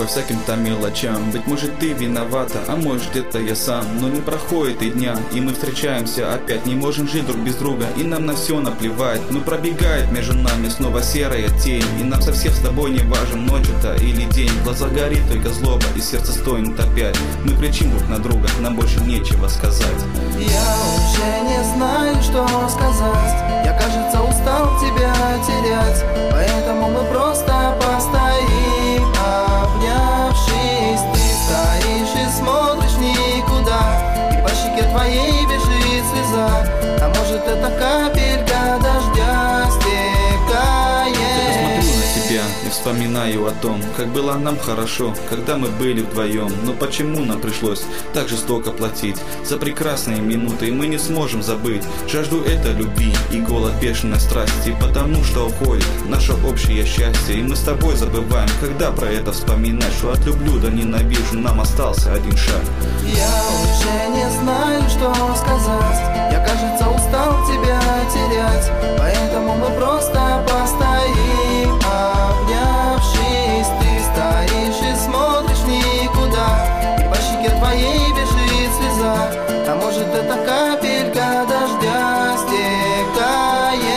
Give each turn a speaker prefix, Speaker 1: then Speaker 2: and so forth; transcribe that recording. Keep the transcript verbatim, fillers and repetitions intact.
Speaker 1: по всяким-то мелочам. Быть может, ты виновата, а может, где-то я сам. Но не проходит и дня, и мы встречаемся опять. Не можем жить друг без друга, и нам на все наплевать. Но пробегает между нами снова серая тень, и нам со всех с тобой не важен, ночь это или день. В глаза горит только злоба, и сердце стонет опять. Мы кричим друг на друга, нам больше нечего сказать.
Speaker 2: Я уже не знаю, что сказать. Я, кажется, устал тебя терять. Поэтому мы просто постоим, обнявшись. Ты стоишь и смотришь никуда, и по щеке твоей бежит слеза. А может, это капелька дождя стекает.
Speaker 1: Я смотрю на тебя и вспоминаю о том, как было нам хорошо, когда мы были вдвоем. Но почему нам пришлось так жестоко платить за прекрасные минуты, и мы не сможем забыть жажду этой любви и голод бешеной страсти, потому что уходит наше общее счастье, и мы с тобой забываем, когда про это вспоминать, что от люблю до ненавижу нам остался один шаг.
Speaker 2: Я уже не знаю, что сказать. Я, кажется, устал тебя терять. Поэтому мы просто постоим, обнявшись. Ты стоишь и смотришь никуда, и по щеке твоей бежит слеза. А может, это как